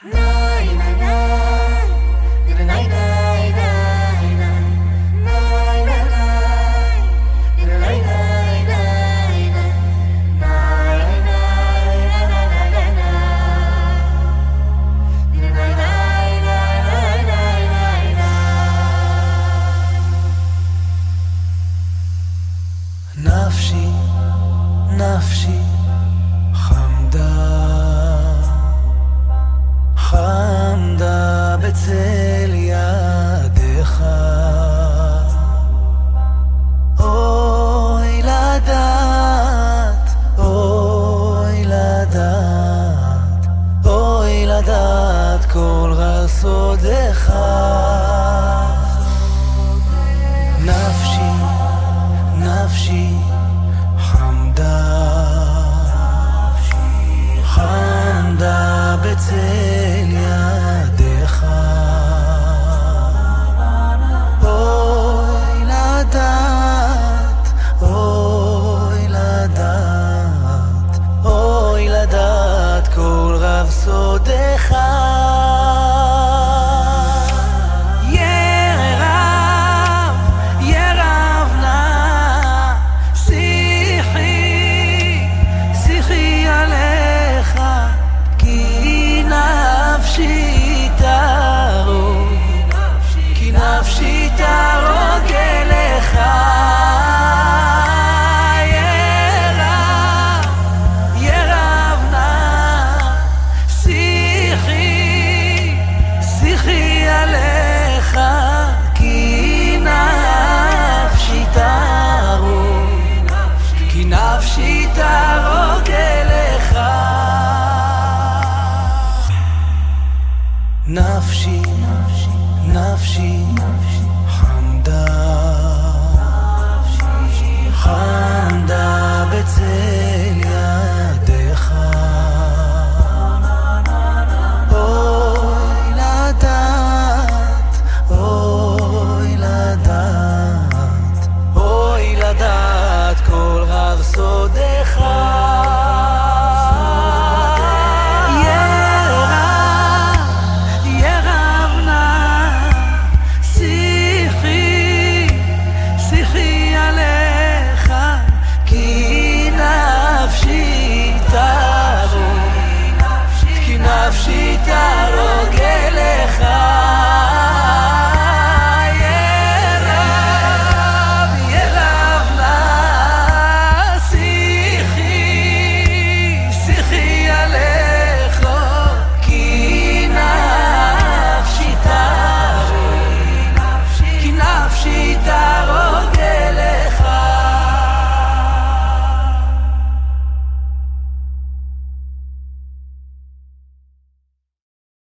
נפשי, נפשי חמדה, חמדה בצל ידיך. אוי לדעת, אוי לדעת, אוי לדעת כל רסודך. נפשי, נפשי חמדה, חמדה בצל ידיך. אוי לדעת, אוי לדעת, אוי לדעת כל רב סודך. נפשי תרוג אליך, ירב נא שיחי, שיחי עליך, כי נפשי תרוג, כי נפשי תרוג אליך. נפשי, נפשי חמדה, חמדה בצל ידיך. אוי לדעת, אוי לדעת, אוי לדעת כל רב סודך. נפשי תרוג, כי נפשי תרוג